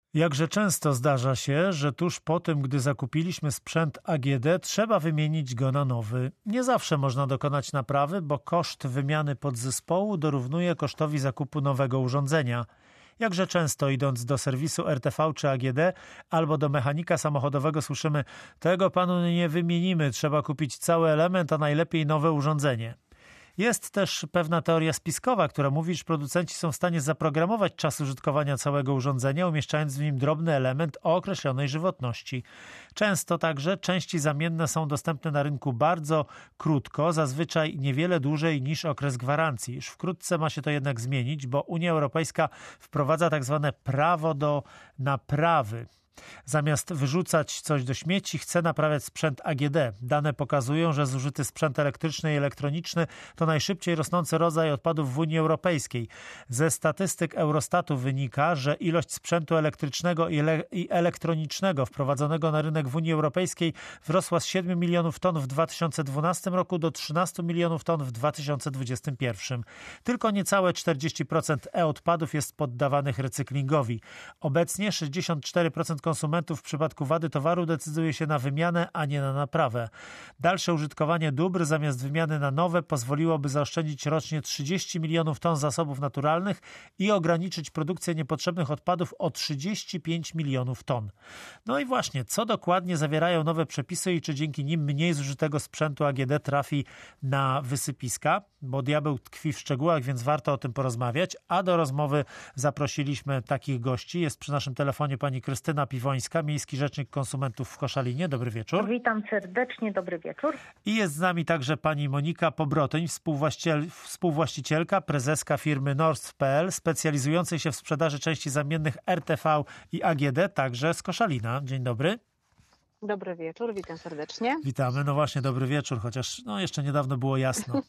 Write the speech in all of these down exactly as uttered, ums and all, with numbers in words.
Jakże często zdarza się, że tuż po tym, gdy zakupiliśmy sprzęt A G D, trzeba wymienić go na nowy. Nie zawsze można dokonać naprawy, bo koszt wymiany podzespołu dorównuje kosztowi zakupu nowego urządzenia. Jakże często idąc do serwisu R T V czy A G D albo do mechanika samochodowego słyszymy: tego panu nie wymienimy, trzeba kupić cały element, a najlepiej nowe urządzenie. Jest też pewna teoria spiskowa, która mówi, że producenci są w stanie zaprogramować czas użytkowania całego urządzenia, umieszczając w nim drobny element o określonej żywotności. Często także części zamienne są dostępne na rynku bardzo krótko, zazwyczaj niewiele dłużej niż okres gwarancji. Już wkrótce ma się to jednak zmienić, bo Unia Europejska wprowadza tak zwane prawo do naprawy. Zamiast wyrzucać coś do śmieci, chce naprawiać sprzęt A G D. Dane pokazują, że zużyty sprzęt elektryczny i elektroniczny to najszybciej rosnący rodzaj odpadów w Unii Europejskiej. Ze statystyk Eurostatu wynika, że ilość sprzętu elektrycznego i, ele- i elektronicznego wprowadzonego na rynek w Unii Europejskiej wzrosła z siedmiu milionów ton w dwa tysiące dwunastym roku do trzynastu milionów ton w dwa tysiące dwudziestym pierwszym. Tylko niecałe czterdzieści procent e-odpadów jest poddawanych recyklingowi. Obecnie sześćdziesiąt cztery procent konsumentów w przypadku wady towaru decyduje się na wymianę, a nie na naprawę. Dalsze użytkowanie dóbr zamiast wymiany na nowe pozwoliłoby zaoszczędzić rocznie trzydzieści milionów ton zasobów naturalnych i ograniczyć produkcję niepotrzebnych odpadów o trzydzieści pięć milionów ton. No i właśnie, co dokładnie zawierają nowe przepisy i czy dzięki nim mniej zużytego sprzętu A G D trafi na wysypiska? Bo diabeł tkwi w szczegółach, więc warto o tym porozmawiać. A do rozmowy zaprosiliśmy takich gości. Jest przy naszym telefonie pani Krystyna Piwońska, Miejski Rzecznik Konsumentów w Koszalinie. Dobry wieczór. Witam serdecznie, dobry wieczór. I jest z nami także pani Monika Pobrotyń, współwłaściciel, współwłaścicielka, prezeska firmy North kropka p l, specjalizującej się w sprzedaży części zamiennych R T V i A G D, także z Koszalina. Dzień dobry. Dobry wieczór, witam serdecznie. Witamy, no właśnie, dobry wieczór, chociaż no jeszcze niedawno było jasno.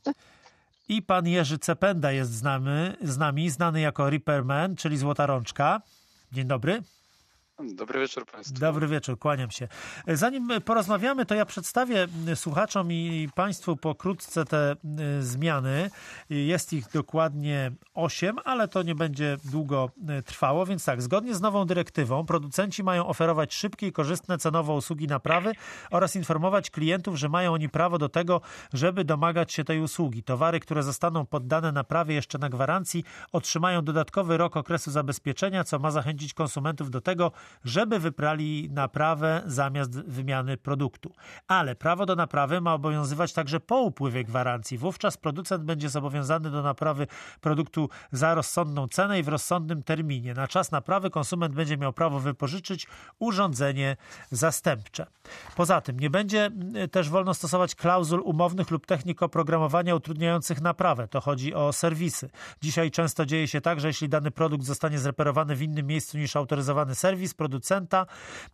I pan Jerzy Cependa jest z nami, z nami, znany jako Repairman, czyli Złota Rączka. Dzień dobry. Dobry wieczór Państwu. Dobry wieczór, kłaniam się. Zanim porozmawiamy, to ja przedstawię słuchaczom i Państwu pokrótce te zmiany. Jest ich dokładnie osiem, ale to nie będzie długo trwało, więc tak, zgodnie z nową dyrektywą producenci mają oferować szybkie i korzystne cenowo usługi naprawy oraz informować klientów, że mają oni prawo do tego, żeby domagać się tej usługi. Towary, które zostaną poddane naprawie jeszcze na gwarancji, otrzymają dodatkowy rok okresu zabezpieczenia, co ma zachęcić konsumentów do tego, żeby wybrali naprawę zamiast wymiany produktu. Ale prawo do naprawy ma obowiązywać także po upływie gwarancji. Wówczas producent będzie zobowiązany do naprawy produktu za rozsądną cenę i w rozsądnym terminie. Na czas naprawy konsument będzie miał prawo wypożyczyć urządzenie zastępcze. Poza tym nie będzie też wolno stosować klauzul umownych lub technik oprogramowania utrudniających naprawę. To chodzi o serwisy. Dzisiaj często dzieje się tak, że jeśli dany produkt zostanie zreperowany w innym miejscu niż autoryzowany serwis producenta,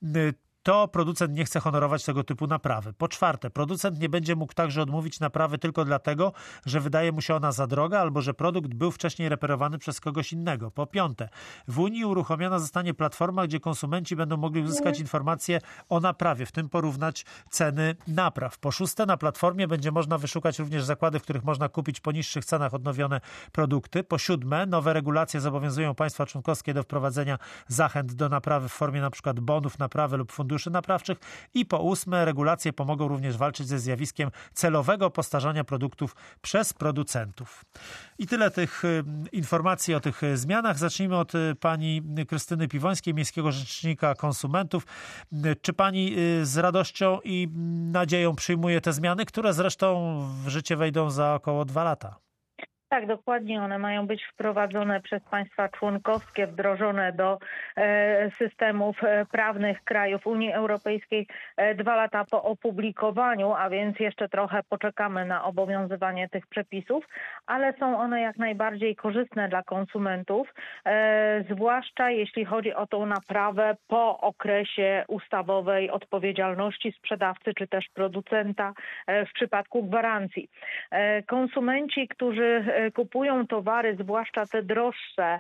to producent nie chce honorować tego typu naprawy. Po czwarte, producent nie będzie mógł także odmówić naprawy tylko dlatego, że wydaje mu się ona za droga albo że produkt był wcześniej reperowany przez kogoś innego. Po piąte, w Unii uruchomiona zostanie platforma, gdzie konsumenci będą mogli uzyskać informacje o naprawie, w tym porównać ceny napraw. Po szóste, na platformie będzie można wyszukać również zakłady, w których można kupić po niższych cenach odnowione produkty. Po siódme, nowe regulacje zobowiązują państwa członkowskie do wprowadzenia zachęt do naprawy w formie np. bonów naprawy lub funduszy naprawczych. I po ósme, regulacje pomogą również walczyć ze zjawiskiem celowego postarzania produktów przez producentów. I tyle tych y, informacji o tych y, zmianach. Zacznijmy od y, pani Krystyny Piwońskiej, Miejskiego Rzecznika Konsumentów. Y, czy pani y, z radością i nadzieją przyjmuje te zmiany, które zresztą w życie wejdą za około dwa lata? Tak, dokładnie. One mają być wprowadzone przez państwa członkowskie, wdrożone do e, systemów e, prawnych krajów Unii Europejskiej e, dwa lata po opublikowaniu, a więc jeszcze trochę poczekamy na obowiązywanie tych przepisów, ale są one jak najbardziej korzystne dla konsumentów, e, zwłaszcza jeśli chodzi o tą naprawę po okresie ustawowej odpowiedzialności sprzedawcy czy też producenta e, w przypadku gwarancji. E, konsumenci, którzy kupują towary, zwłaszcza te droższe,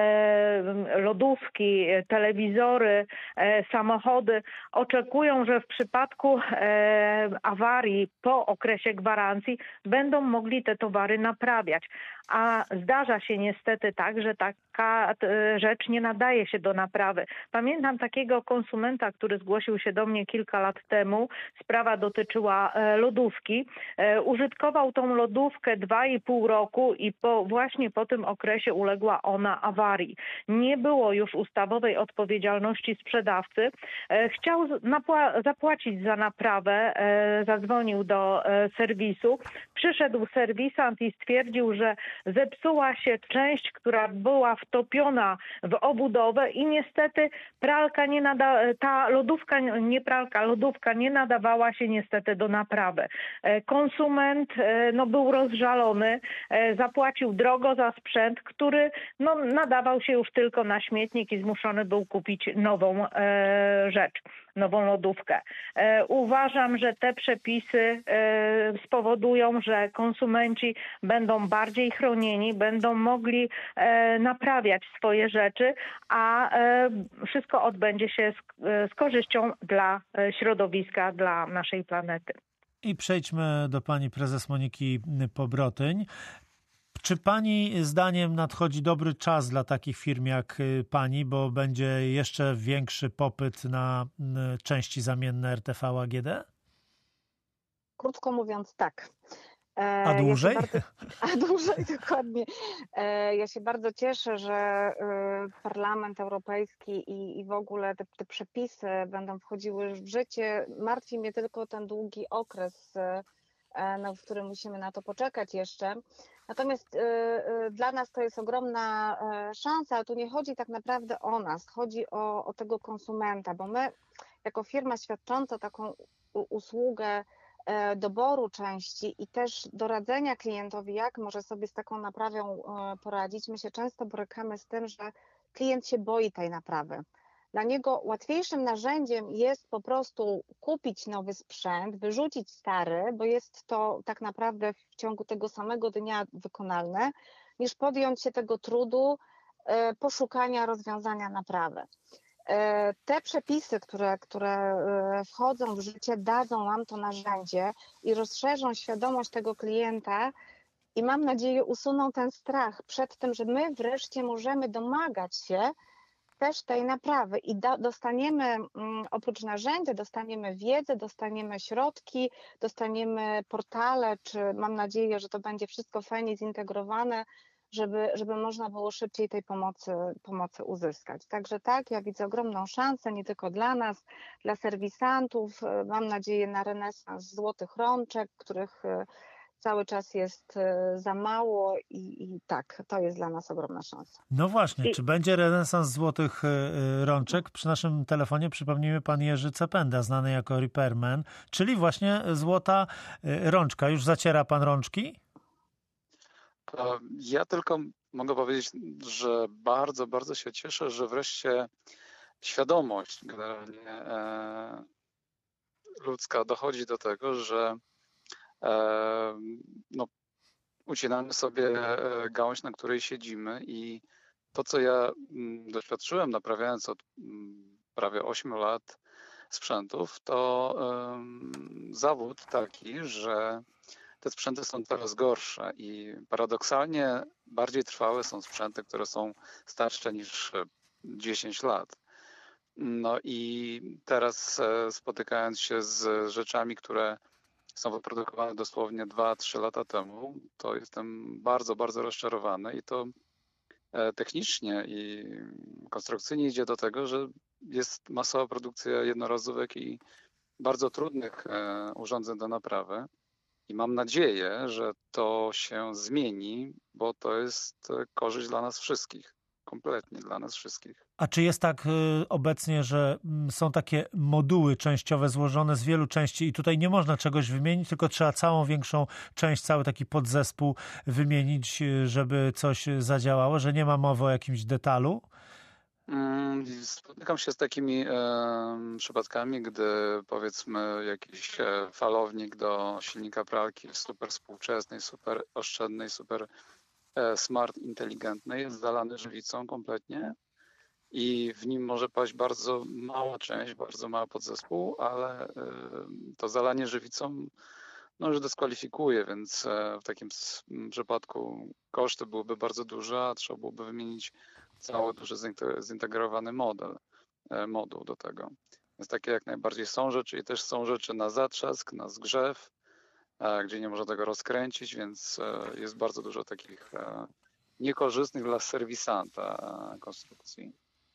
lodówki, telewizory, samochody, oczekują, że w przypadku awarii po okresie gwarancji będą mogli te towary naprawiać. A zdarza się niestety tak, że tak taka e, rzecz nie nadaje się do naprawy. Pamiętam takiego konsumenta, który zgłosił się do mnie kilka lat temu. Sprawa dotyczyła e, lodówki. E, użytkował tą lodówkę dwa i pół roku i po, właśnie po tym okresie uległa ona awarii. Nie było już ustawowej odpowiedzialności sprzedawcy. E, chciał napła- zapłacić za naprawę, e, zadzwonił do e, serwisu. Przyszedł serwisant i stwierdził, że zepsuła się część, która była wtopiona w obudowę i niestety pralka nie nada, ta lodówka, nie pralka, lodówka nie nadawała się niestety do naprawy. E, Konsument e, no, był rozżalony, e, zapłacił drogo za sprzęt, który no, nadawał się już tylko na śmietnik i zmuszony był kupić nową e, rzecz, nową lodówkę. E, uważam, że te przepisy e, spowodują, że konsumenci będą bardziej chronieni, będą mogli e, naprawiać swoje rzeczy, a e, wszystko odbędzie się z, e, z korzyścią dla e, środowiska, dla naszej planety. I przejdźmy do pani prezes Moniki Pobrotyń. Czy pani zdaniem nadchodzi dobry czas dla takich firm jak pani, bo będzie jeszcze większy popyt na części zamienne R T V A G D? Krótko mówiąc tak. E, A dłużej? Ja bardzo, a dłużej, dokładnie. E, ja się bardzo cieszę, że e, Parlament Europejski i, i w ogóle te, te przepisy będą wchodziły w życie. Martwi mnie tylko ten długi okres, e, no, w którym musimy na to poczekać jeszcze. Natomiast y, y, dla nas to jest ogromna y, szansa, ale tu nie chodzi tak naprawdę o nas, chodzi o, o tego konsumenta, bo my jako firma świadcząca taką u, usługę y, doboru części i też doradzenia klientowi, jak może sobie z taką naprawą y, poradzić, my się często borykamy z tym, że klient się boi tej naprawy. Dla niego łatwiejszym narzędziem jest po prostu kupić nowy sprzęt, wyrzucić stary, bo jest to tak naprawdę w ciągu tego samego dnia wykonalne, niż podjąć się tego trudu e, poszukania rozwiązania naprawy. E, te przepisy, które, które e, wchodzą w życie, dadzą nam to narzędzie i rozszerzą świadomość tego klienta i mam nadzieję usuną ten strach przed tym, że my wreszcie możemy domagać się też tej naprawy i da, dostaniemy mm, oprócz narzędzia, dostaniemy wiedzę, dostaniemy środki, dostaniemy portale, czy mam nadzieję, że to będzie wszystko fajnie zintegrowane, żeby, żeby można było szybciej tej pomocy, pomocy uzyskać. Także tak, ja widzę ogromną szansę, nie tylko dla nas, dla serwisantów, mam nadzieję na renesans złotych rączek, których cały czas jest za mało i, i tak, to jest dla nas ogromna szansa. No właśnie, I... czy będzie renesans złotych rączek? Przy naszym telefonie przypomnijmy pan Jerzy Cependa, znany jako Repairman, czyli właśnie złota rączka. Już zaciera pan rączki? Ja tylko mogę powiedzieć, że bardzo, bardzo się cieszę, że wreszcie świadomość generalnie e, ludzka dochodzi do tego, że e, no, ucinamy sobie gałąź, na której siedzimy i to, co ja doświadczyłem naprawiając od prawie ośmiu lat sprzętów, to um, zawód taki, że te sprzęty są coraz gorsze i paradoksalnie bardziej trwałe są sprzęty, które są starsze niż dziesięć lat. No i teraz spotykając się z rzeczami, które są wyprodukowane dosłownie dwa trzy lata temu, to jestem bardzo, bardzo rozczarowany i to technicznie i konstrukcyjnie idzie do tego, że jest masowa produkcja jednorazówek i bardzo trudnych urządzeń do naprawy. I mam nadzieję, że to się zmieni, bo to jest korzyść dla nas wszystkich, kompletnie dla nas wszystkich. A czy jest tak obecnie, że są takie moduły częściowe złożone z wielu części i tutaj nie można czegoś wymienić, tylko trzeba całą większą część, cały taki podzespół wymienić, żeby coś zadziałało, że nie ma mowy o jakimś detalu? Spotykam się z takimi e, przypadkami, gdy powiedzmy jakiś falownik do silnika pralki super współczesnej, super oszczędnej, super e, smart, inteligentnej jest zalany żywicą kompletnie i w nim może paść bardzo mała część, bardzo mały podzespół, ale e, to zalanie żywicą no, już dyskwalifikuje, więc e, w takim przypadku koszty byłyby bardzo duże, a trzeba byłoby wymienić cały duży zintegrowany model, moduł do tego. Więc takie jak najbardziej są rzeczy i też są rzeczy na zatrzask, na zgrzew, gdzie nie można tego rozkręcić, więc jest bardzo dużo takich niekorzystnych dla serwisanta konstrukcji.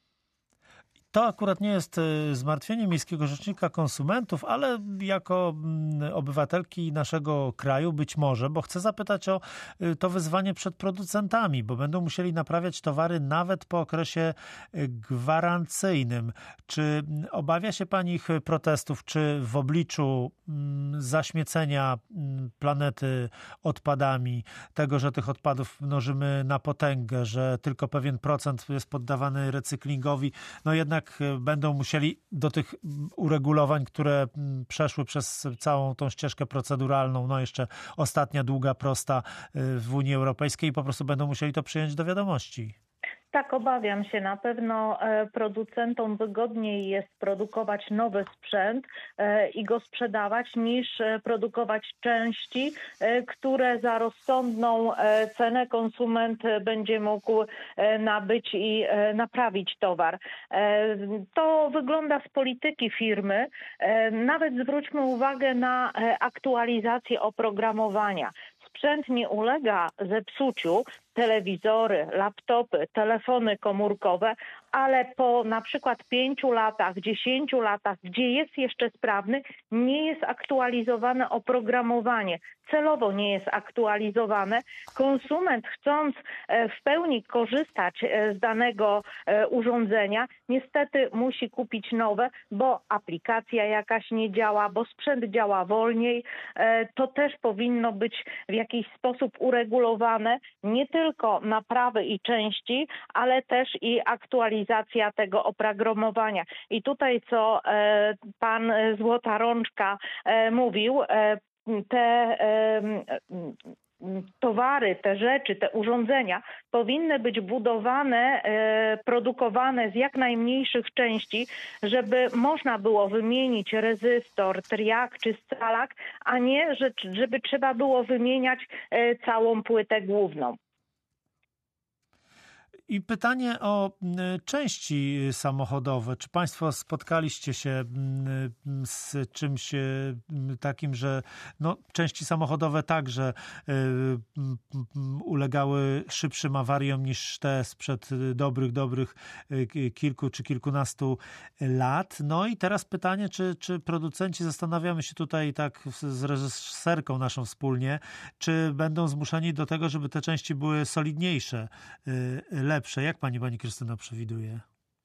To akurat nie jest zmartwienie Miejskiego Rzecznika Konsumentów, ale jako obywatelki naszego kraju być może, bo chcę zapytać o to wyzwanie przed producentami, bo będą musieli naprawiać towary nawet po okresie gwarancyjnym. Czy obawia się pani ich protestów, czy w obliczu zaśmiecenia planety odpadami, tego, że tych odpadów mnożymy na potęgę, że tylko pewien procent jest poddawany recyklingowi, no jednak będą musieli do tych uregulowań, które przeszły przez całą tą ścieżkę proceduralną, no jeszcze ostatnia długa, prosta w Unii Europejskiej, po prostu będą musieli to przyjąć do wiadomości. Tak, obawiam się. Na pewno producentom wygodniej jest produkować nowy sprzęt i go sprzedawać, niż produkować części, które za rozsądną cenę konsument będzie mógł nabyć i naprawić towar. To wygląda z polityki firmy. Nawet zwróćmy uwagę na aktualizację oprogramowania. Sprzęt nie ulega zepsuciu, telewizory, laptopy, telefony komórkowe, ale po na przykład pięciu latach, dziesięciu latach, gdzie jest jeszcze sprawny, nie jest aktualizowane oprogramowanie. Celowo nie jest aktualizowane. Konsument, chcąc w pełni korzystać z danego urządzenia, niestety musi kupić nowe, bo aplikacja jakaś nie działa, bo sprzęt działa wolniej. To też powinno być w jakiś sposób uregulowane, nie tylko naprawy i części, ale też i aktualizacja tego oprogramowania. I tutaj, co pan Złota Rączka mówił, te towary, te rzeczy, te urządzenia powinny być budowane, produkowane z jak najmniejszych części, żeby można było wymienić rezystor, triak czy scalak, a nie, żeby trzeba było wymieniać całą płytę główną. I pytanie o części samochodowe. Czy państwo spotkaliście się z czymś takim, że no, części samochodowe także ulegały szybszym awariom niż te sprzed dobrych, dobrych kilku czy kilkunastu lat? No i teraz pytanie, czy, czy producenci, zastanawiamy się tutaj tak z reżyserką naszą wspólnie, czy będą zmuszeni do tego, żeby te części były solidniejsze, lepsze? Jak pani, pani Krystyno przewiduje?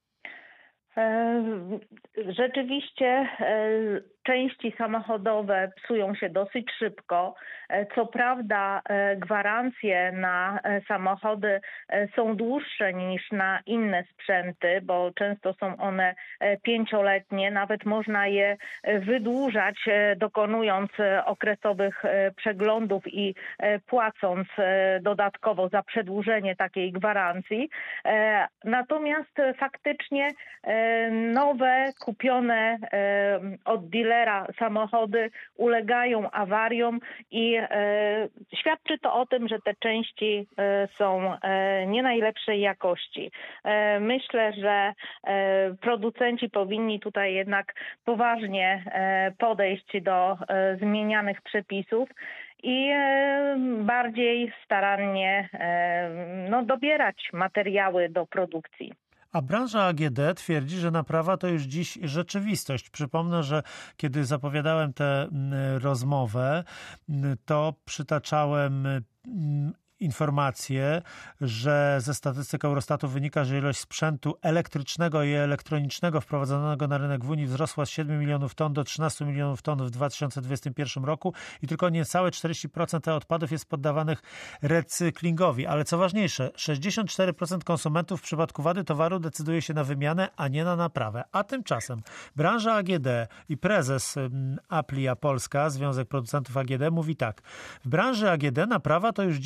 Rzeczywiście części samochodowe psują się dosyć szybko. Co prawda gwarancje na samochody są dłuższe niż na inne sprzęty, bo często są one pięcioletnie. Nawet można je wydłużać, dokonując okresowych przeglądów i płacąc dodatkowo za przedłużenie takiej gwarancji. Natomiast faktycznie nowe, kupione od dealera samochody ulegają awariom i świadczy to o tym, że te części są nie najlepszej jakości. Myślę, że producenci powinni tutaj jednak poważnie podejść do zmienianych przepisów i bardziej starannie no, dobierać materiały do produkcji. A branża A G D twierdzi, że naprawa to już dziś rzeczywistość. Przypomnę, że kiedy zapowiadałem tę rozmowę, to przytaczałem informację, że ze statystyk Eurostatu wynika, że ilość sprzętu elektrycznego i elektronicznego wprowadzonego na rynek w Unii wzrosła z siedmiu milionów ton do trzynastu milionów ton w dwa tysiące dwudziestym pierwszym roku i tylko niecałe czterdzieści procent odpadów jest poddawanych recyklingowi. Ale co ważniejsze, sześćdziesiąt cztery procent konsumentów w przypadku wady towaru decyduje się na wymianę, a nie na naprawę. A tymczasem branża A G D i prezes Aplia Polska, Związek Producentów A G D, mówi tak. W branży A G D naprawa to już dziś rzeczywistość.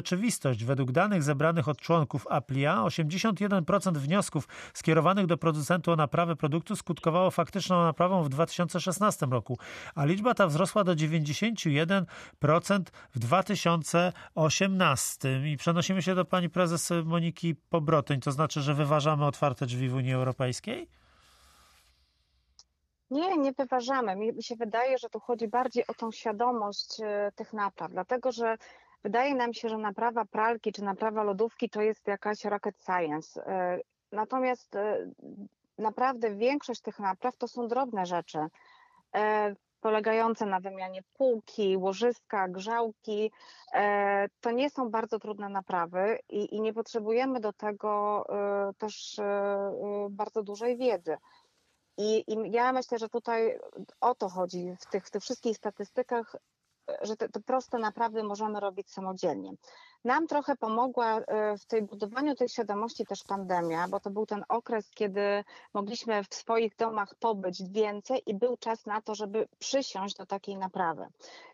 rzeczywistość. Według danych zebranych od członków Applia osiemdziesiąt jeden procent wniosków skierowanych do producentu o naprawę produktu skutkowało faktyczną naprawą w dwa tysiące szesnastym roku, a liczba ta wzrosła do dziewięćdziesiąt jeden procent w dwa tysiące osiemnastym. I przenosimy się do pani prezes Moniki Pobrotyń, to znaczy, że wyważamy otwarte drzwi w Unii Europejskiej? Nie, nie wyważamy. Mi się wydaje, że tu chodzi bardziej o tą świadomość tych napraw, dlatego że wydaje nam się, że naprawa pralki czy naprawa lodówki to jest jakaś rocket science. Natomiast naprawdę większość tych napraw to są drobne rzeczy, polegające na wymianie półki, łożyska, grzałki. To nie są bardzo trudne naprawy i, i nie potrzebujemy do tego też bardzo dużej wiedzy. I, I ja myślę, że tutaj o to chodzi w tych, w tych wszystkich statystykach, że te, te proste naprawy możemy robić samodzielnie. Nam trochę pomogła w tej budowaniu tej świadomości też pandemia, bo to był ten okres, kiedy mogliśmy w swoich domach pobyć więcej i był czas na to, żeby przysiąść do takiej naprawy.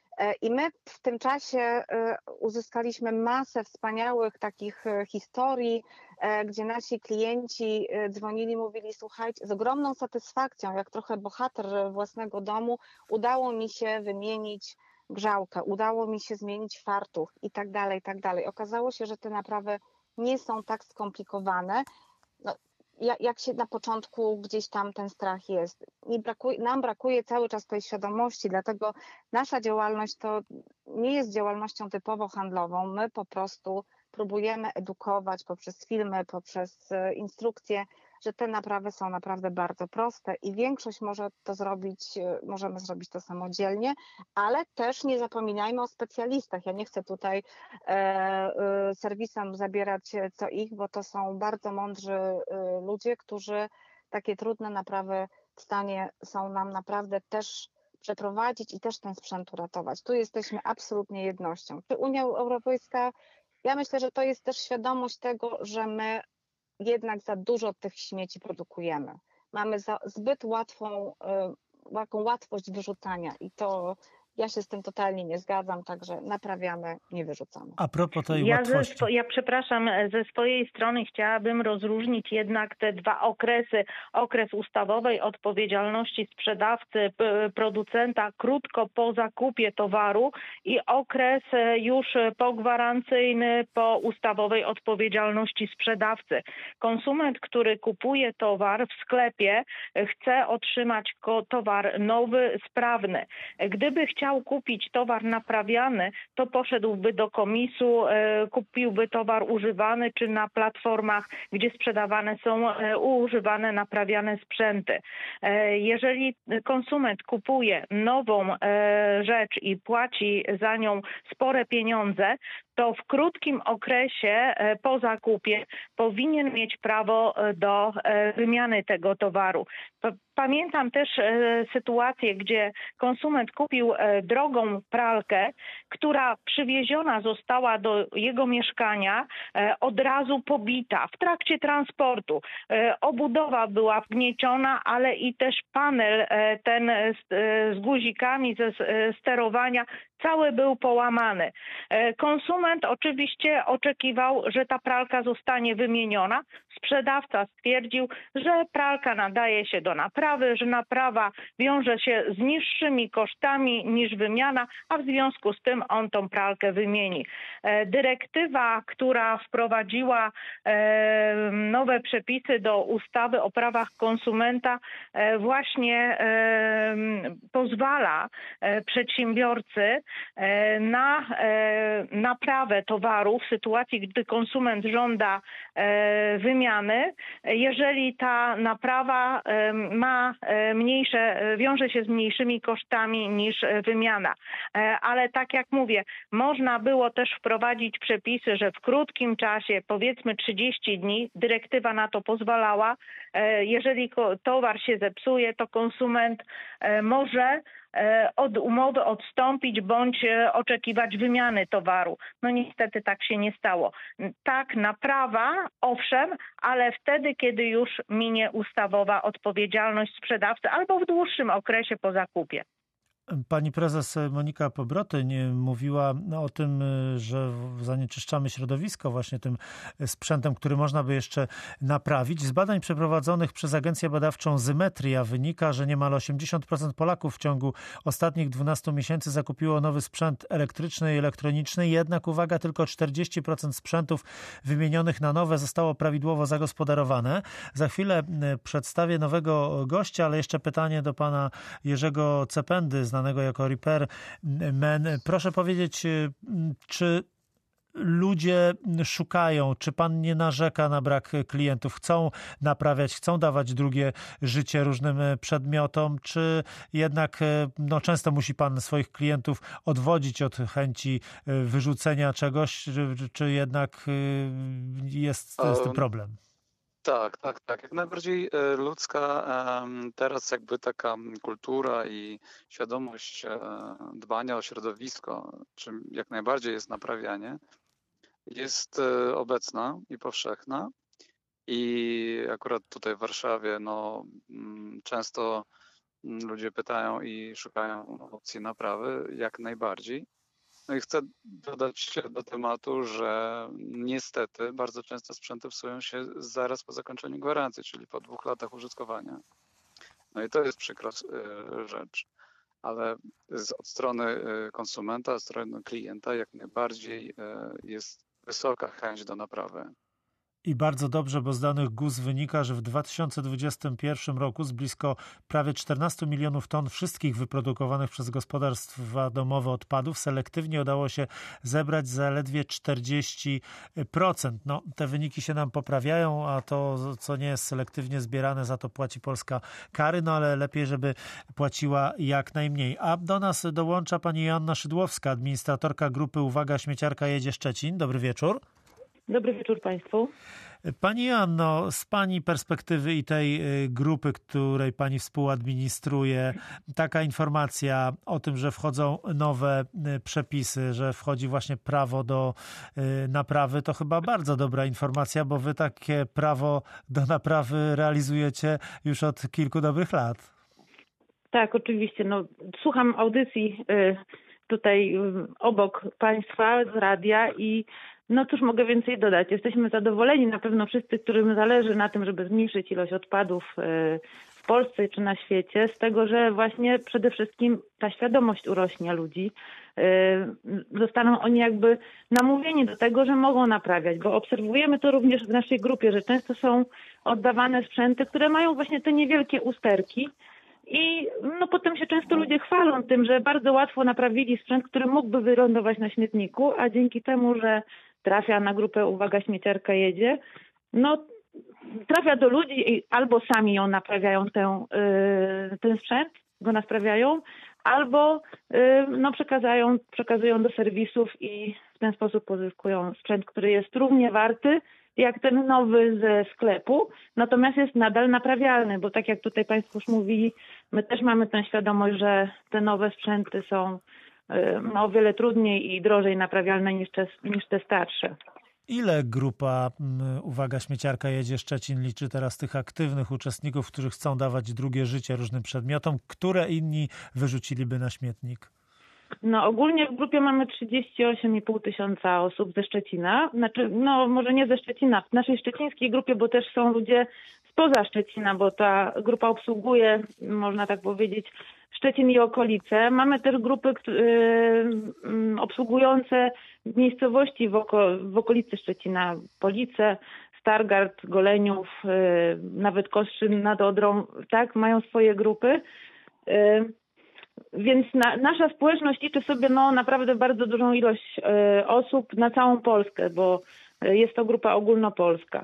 I my w tym czasie uzyskaliśmy masę wspaniałych takich historii, gdzie nasi klienci dzwonili, mówili: słuchajcie, z ogromną satysfakcją, jak trochę bohater własnego domu, udało mi się wymienić grzałkę, udało mi się zmienić fartuch i tak dalej, i tak dalej. Okazało się, że te naprawy nie są tak skomplikowane, no, jak się na początku gdzieś tam ten strach jest. I brakuje, nam brakuje cały czas tej świadomości, dlatego nasza działalność to nie jest działalnością typowo handlową. My po prostu próbujemy edukować poprzez filmy, poprzez instrukcje, że te naprawy są naprawdę bardzo proste i większość może to zrobić, możemy zrobić to samodzielnie, ale też nie zapominajmy o specjalistach. Ja nie chcę tutaj e, e, serwisem zabierać co ich, bo to są bardzo mądrzy e, ludzie, którzy takie trudne naprawy w stanie są nam naprawdę też przeprowadzić i też ten sprzęt uratować. Tu jesteśmy absolutnie jednością. Czy Unia Europejska? Ja myślę, że to jest też świadomość tego, że my jednak za dużo tych śmieci produkujemy. Mamy za, zbyt łatwą, y, łatwość wyrzucania i to ja się z tym totalnie nie zgadzam, także naprawiamy, nie wyrzucamy. A propos tej ja łatwości. Ze, ja przepraszam, ze swojej strony chciałabym rozróżnić jednak te dwa okresy. Okres ustawowej odpowiedzialności sprzedawcy, producenta krótko po zakupie towaru i okres już pogwarancyjny po ustawowej odpowiedzialności sprzedawcy. Konsument, który kupuje towar w sklepie, chce otrzymać towar nowy, sprawny. Gdyby chciał kupić towar naprawiany, to poszedłby do komisu, kupiłby towar używany, czy na platformach, gdzie sprzedawane są używane, naprawiane sprzęty. Jeżeli konsument kupuje nową rzecz i płaci za nią spore pieniądze, to w krótkim okresie po zakupie powinien mieć prawo do wymiany tego towaru. Pamiętam też sytuację, gdzie konsument kupił drogą pralkę, która przywieziona została do jego mieszkania od razu pobita w trakcie transportu. Obudowa była wgnieciona, ale i też panel ten z guzikami ze sterowania cały był połamany. Konsument oczywiście oczekiwał, że ta pralka zostanie wymieniona. Sprzedawca stwierdził, że pralka nadaje się do naprawy, że naprawa wiąże się z niższymi kosztami niż wymiana, a w związku z tym on tą pralkę wymieni. Dyrektywa, która wprowadziła nowe przepisy do ustawy o prawach konsumenta, właśnie pozwala przedsiębiorcy na naprawę towaru w sytuacji, gdy konsument żąda wymiany, jeżeli ta naprawa ma mniejsze, wiąże się z mniejszymi kosztami niż wymiana. Ale tak jak mówię, można było też wprowadzić przepisy, że w krótkim czasie, powiedzmy trzydzieści dni, dyrektywa na to pozwalała. Jeżeli towar się zepsuje, to konsument może od umowy odstąpić bądź oczekiwać wymiany towaru. No niestety tak się nie stało. Tak, naprawa, owszem, ale wtedy, kiedy już minie ustawowa odpowiedzialność sprzedawcy albo w dłuższym okresie po zakupie. Pani prezes Monika Pobrotyń mówiła o tym, że zanieczyszczamy środowisko właśnie tym sprzętem, który można by jeszcze naprawić. Z badań przeprowadzonych przez agencję badawczą Zymetria wynika, że niemal osiemdziesiąt procent Polaków w ciągu ostatnich dwunastu miesięcy zakupiło nowy sprzęt elektryczny i elektroniczny. Jednak uwaga, tylko czterdzieści procent sprzętów wymienionych na nowe zostało prawidłowo zagospodarowane. Za chwilę przedstawię nowego gościa, ale jeszcze pytanie do pana Jerzego Cependy, znanego jako Repair Man. Proszę powiedzieć, czy ludzie szukają, czy pan nie narzeka na brak klientów? Chcą naprawiać, chcą dawać drugie życie różnym przedmiotom, czy jednak no, często musi pan swoich klientów odwodzić od chęci wyrzucenia czegoś, czy, czy jednak jest z tym problem? Tak, tak, tak. Jak najbardziej ludzka teraz jakby taka kultura i świadomość dbania o środowisko, czym jak najbardziej jest naprawianie, jest obecna i powszechna. I akurat tutaj w Warszawie no, często ludzie pytają i szukają opcji naprawy, jak najbardziej. No i chcę dodać do tematu, że niestety bardzo często sprzęty psują się zaraz po zakończeniu gwarancji, czyli po dwóch latach użytkowania. No i to jest przykra rzecz, ale od strony konsumenta, od strony klienta jak najbardziej jest wysoka chęć do naprawy. I bardzo dobrze, bo z danych G U S wynika, że w dwa tysiące dwudziestym pierwszym roku z blisko prawie czternastu milionów ton wszystkich wyprodukowanych przez gospodarstwa domowe odpadów selektywnie udało się zebrać zaledwie czterdzieści procent. No, te wyniki się nam poprawiają, a to, co nie jest selektywnie zbierane, za to płaci Polska kary, no ale lepiej, żeby płaciła jak najmniej. A do nas dołącza pani Joanna Szydłowska, administratorka grupy Uwaga, Śmieciarka jedzie Szczecin. Dobry wieczór. Dobry wieczór Państwu. Pani Joanno, z Pani perspektywy i tej grupy, której Pani współadministruje, taka informacja o tym, że wchodzą nowe przepisy, że wchodzi właśnie prawo do naprawy, to chyba bardzo dobra informacja, bo Wy takie prawo do naprawy realizujecie już od kilku dobrych lat. Tak, oczywiście. No, słucham audycji tutaj obok Państwa z radia i no cóż mogę więcej dodać. Jesteśmy zadowoleni na pewno wszyscy, którym zależy na tym, żeby zmniejszyć ilość odpadów w Polsce czy na świecie, z tego, że właśnie przede wszystkim ta świadomość urośnie ludzi. Zostaną oni jakby namówieni do tego, że mogą naprawiać, bo obserwujemy to również w naszej grupie, że często są oddawane sprzęty, które mają właśnie te niewielkie usterki. I no potem się często ludzie chwalą tym, że bardzo łatwo naprawili sprzęt, który mógłby wylądować na śmietniku, a dzięki temu, że trafia na grupę Uwaga, Śmieciarka jedzie, no trafia do ludzi i albo sami ją naprawiają, ten, yy, ten sprzęt, go naprawiają, albo yy, no przekazują, przekazują do serwisów i w ten sposób pozyskują sprzęt, który jest równie warty jak ten nowy ze sklepu, natomiast jest nadal naprawialny, bo tak jak tutaj Państwo już mówili, my też mamy tę świadomość, że te nowe sprzęty są no, o wiele trudniej i drożej naprawialne niż te, niż te starsze. Ile grupa Uwaga, Śmieciarka jedzie Szczecin liczy teraz tych aktywnych uczestników, którzy chcą dawać drugie życie różnym przedmiotom, które inni wyrzuciliby na śmietnik? No ogólnie w grupie mamy trzydzieści osiem i pół tysiąca osób ze Szczecina. Znaczy, no może nie ze Szczecina, w naszej szczecińskiej grupie, bo też są ludzie spoza Szczecina, bo ta grupa obsługuje, można tak powiedzieć, Szczecin i okolice. Mamy też grupy yy, obsługujące miejscowości w, oko, w okolicy Szczecina, Police, Stargard, Goleniów, yy, nawet Koszczyn nad Odrą, tak, mają swoje grupy. Yy, Więc na, nasza społeczność liczy sobie no, naprawdę bardzo dużą ilość y, osób na całą Polskę, bo jest to grupa ogólnopolska.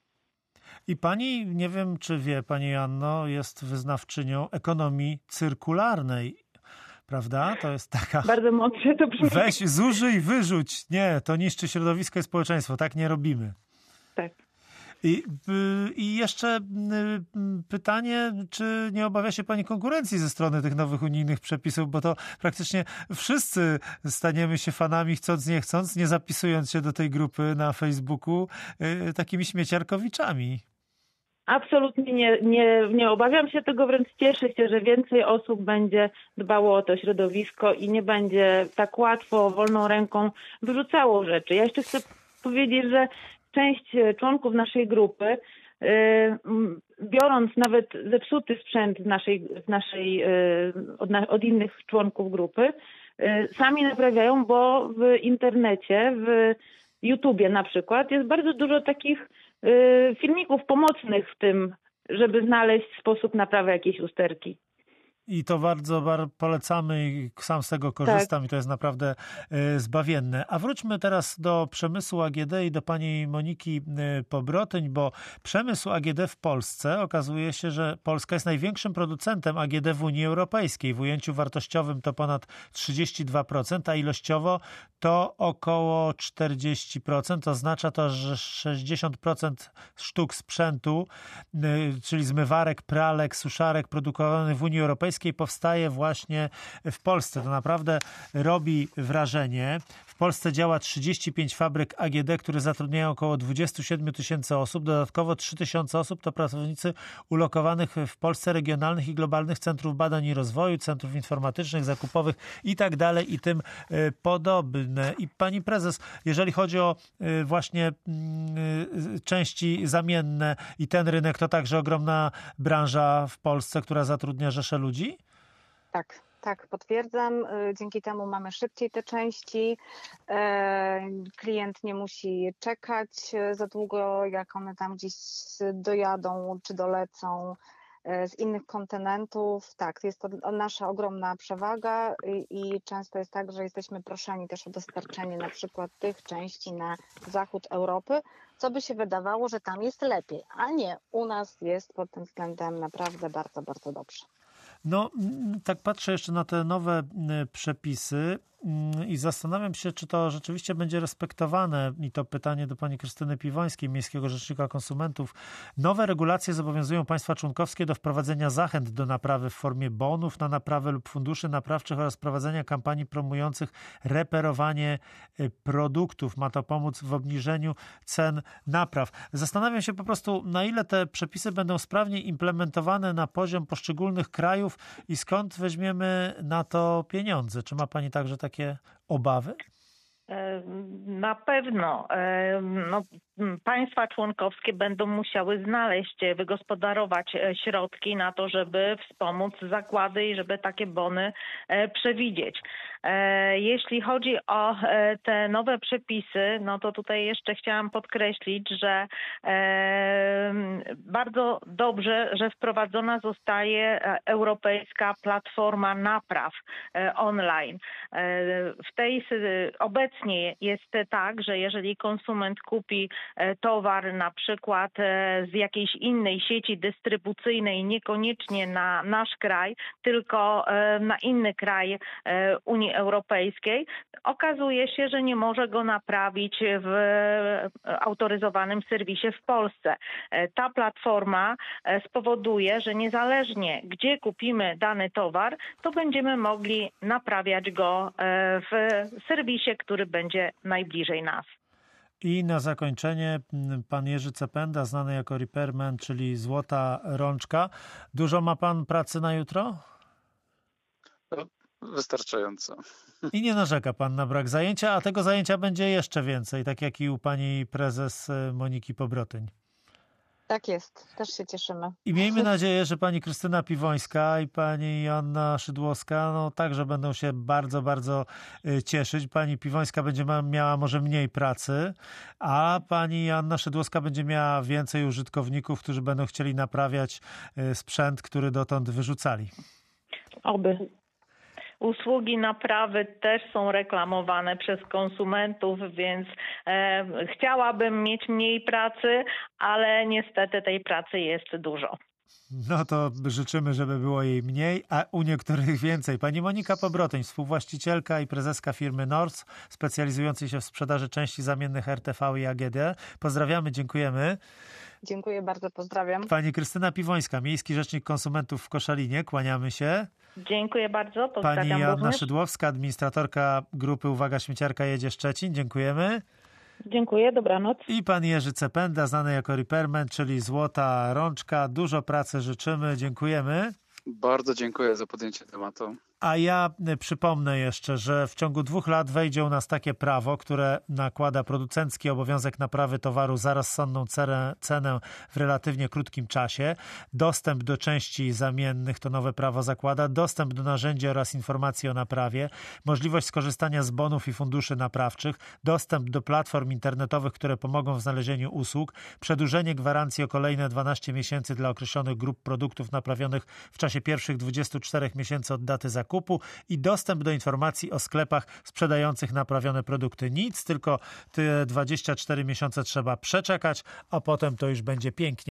I pani, nie wiem czy wie pani Joanno, jest wyznawczynią ekonomii cyrkularnej, prawda? To jest taka... Bardzo mądrze to brzmi. Weź, zużyj, wyrzuć. Nie, to niszczy środowisko i społeczeństwo. Tak nie robimy. Tak. I, I jeszcze pytanie, czy nie obawia się pani konkurencji ze strony tych nowych unijnych przepisów, bo to praktycznie wszyscy staniemy się fanami, chcąc nie chcąc, nie zapisując się do tej grupy na Facebooku, takimi śmieciarkowiczami. Absolutnie nie, nie, nie obawiam się tego, wręcz cieszę się, że więcej osób będzie dbało o to środowisko i nie będzie tak łatwo, wolną ręką wyrzucało rzeczy. Ja jeszcze chcę powiedzieć, że część członków naszej grupy, biorąc nawet zepsuty sprzęt z naszej, z naszej, od, od innych członków grupy, sami naprawiają, bo w internecie, w YouTubie na przykład jest bardzo dużo takich filmików pomocnych w tym, żeby znaleźć sposób naprawy jakiejś usterki. I to bardzo, bardzo polecamy i sam z tego korzystam, tak. I to jest naprawdę y, zbawienne. A wróćmy teraz do przemysłu A G D i do pani Moniki y, Pobrotyń, bo przemysł A G D w Polsce, okazuje się, że Polska jest największym producentem A G D w Unii Europejskiej. W ujęciu wartościowym to ponad trzydzieści dwa procent, a ilościowo to około czterdzieści procent. Oznacza to, że sześćdziesiąt procent sztuk sprzętu, y, czyli zmywarek, pralek, suszarek produkowanych w Unii Europejskiej powstaje właśnie w Polsce. To naprawdę robi wrażenie. W Polsce działa trzydzieści pięć fabryk A G D, które zatrudniają około dwadzieścia siedem tysięcy osób. Dodatkowo trzy tysiące osób to pracownicy ulokowanych w Polsce regionalnych i globalnych centrów badań i rozwoju, centrów informatycznych, zakupowych i tak dalej i tym podobne. I pani prezes, jeżeli chodzi o właśnie części zamienne i ten rynek, to także ogromna branża w Polsce, która zatrudnia rzesze ludzi? Tak, tak, potwierdzam. Dzięki temu mamy szybciej te części. Klient nie musi czekać za długo, jak one tam gdzieś dojadą czy dolecą z innych kontynentów. Tak, jest to nasza ogromna przewaga i, i często jest tak, że jesteśmy proszeni też o dostarczenie na przykład tych części na zachód Europy, co by się wydawało, że tam jest lepiej, a nie, u nas jest pod tym względem naprawdę bardzo, bardzo dobrze. No, tak patrzę jeszcze na te nowe przepisy i zastanawiam się, czy to rzeczywiście będzie respektowane. I to pytanie do pani Krystyny Piwońskiej, Miejskiego Rzecznika Konsumentów. Nowe regulacje zobowiązują państwa członkowskie do wprowadzenia zachęt do naprawy w formie bonów na naprawę lub funduszy naprawczych oraz prowadzenia kampanii promujących reperowanie produktów. Ma to pomóc w obniżeniu cen napraw. Zastanawiam się po prostu, na ile te przepisy będą sprawnie implementowane na poziom poszczególnych krajów i skąd weźmiemy na to pieniądze. Czy ma pani także takie takie obawy? Na pewno no, państwa członkowskie będą musiały znaleźć, wygospodarować środki na to, żeby wspomóc zakłady i żeby takie bony przewidzieć. Jeśli chodzi o te nowe przepisy, no to tutaj jeszcze chciałam podkreślić, że bardzo dobrze, że wprowadzona zostaje Europejska Platforma Napraw online. W tej obecnie jest tak, że jeżeli konsument kupi towar na przykład z jakiejś innej sieci dystrybucyjnej, niekoniecznie na nasz kraj, tylko na inny kraj Unii Europejskiej, okazuje się, że nie może go naprawić w autoryzowanym serwisie w Polsce. Ta platforma spowoduje, że niezależnie gdzie kupimy dany towar, to będziemy mogli naprawiać go w serwisie, który będzie najbliżej nas. I na zakończenie pan Jerzy Cependa, znany jako Repairman, czyli złota rączka. Dużo ma pan pracy na jutro? Wystarczająco. I nie narzeka pan na brak zajęcia, a tego zajęcia będzie jeszcze więcej, tak jak i u pani prezes Moniki Pobrotyń. Tak jest, też się cieszymy. I miejmy nadzieję, że pani Krystyna Piwońska i pani Joanna Szydłowska no, także będą się bardzo, bardzo cieszyć. Pani Piwońska będzie miała może mniej pracy, a pani Joanna Szydłowska będzie miała więcej użytkowników, którzy będą chcieli naprawiać sprzęt, który dotąd wyrzucali. Oby. Usługi naprawy też są reklamowane przez konsumentów, więc e, chciałabym mieć mniej pracy, ale niestety tej pracy jest dużo. No to życzymy, żeby było jej mniej, a u niektórych więcej. Pani Monika Pobrotyń, współwłaścicielka i prezeska firmy North, specjalizującej się w sprzedaży części zamiennych R T V i A G D. Pozdrawiamy, dziękujemy. Dziękuję bardzo, pozdrawiam. Pani Krystyna Piwońska, Miejski Rzecznik Konsumentów w Koszalinie, kłaniamy się. Dziękuję bardzo, pozdrawiam Pani Joanna również. Szydłowska, administratorka grupy Uwaga Śmieciarka jedzie Szczecin, dziękujemy. Dziękuję, dobranoc. I pan Jerzy Cependa, znany jako Repairman, czyli Złota Rączka. Dużo pracy życzymy, dziękujemy. Bardzo dziękuję za podjęcie tematu. A ja przypomnę jeszcze, że w ciągu dwóch lat wejdzie u nas takie prawo, które nakłada producencki obowiązek naprawy towaru za rozsądną cenę w relatywnie krótkim czasie. Dostęp do części zamiennych, to nowe prawo zakłada, dostęp do narzędzi oraz informacji o naprawie, możliwość skorzystania z bonów i funduszy naprawczych, dostęp do platform internetowych, które pomogą w znalezieniu usług, przedłużenie gwarancji o kolejne dwanaście miesięcy dla określonych grup produktów naprawionych w czasie pierwszych dwudziestu czterech miesięcy od daty zakupu, Kupu i dostęp do informacji o sklepach sprzedających naprawione produkty. Nic, tylko te dwadzieścia cztery miesiące trzeba przeczekać, a potem to już będzie pięknie.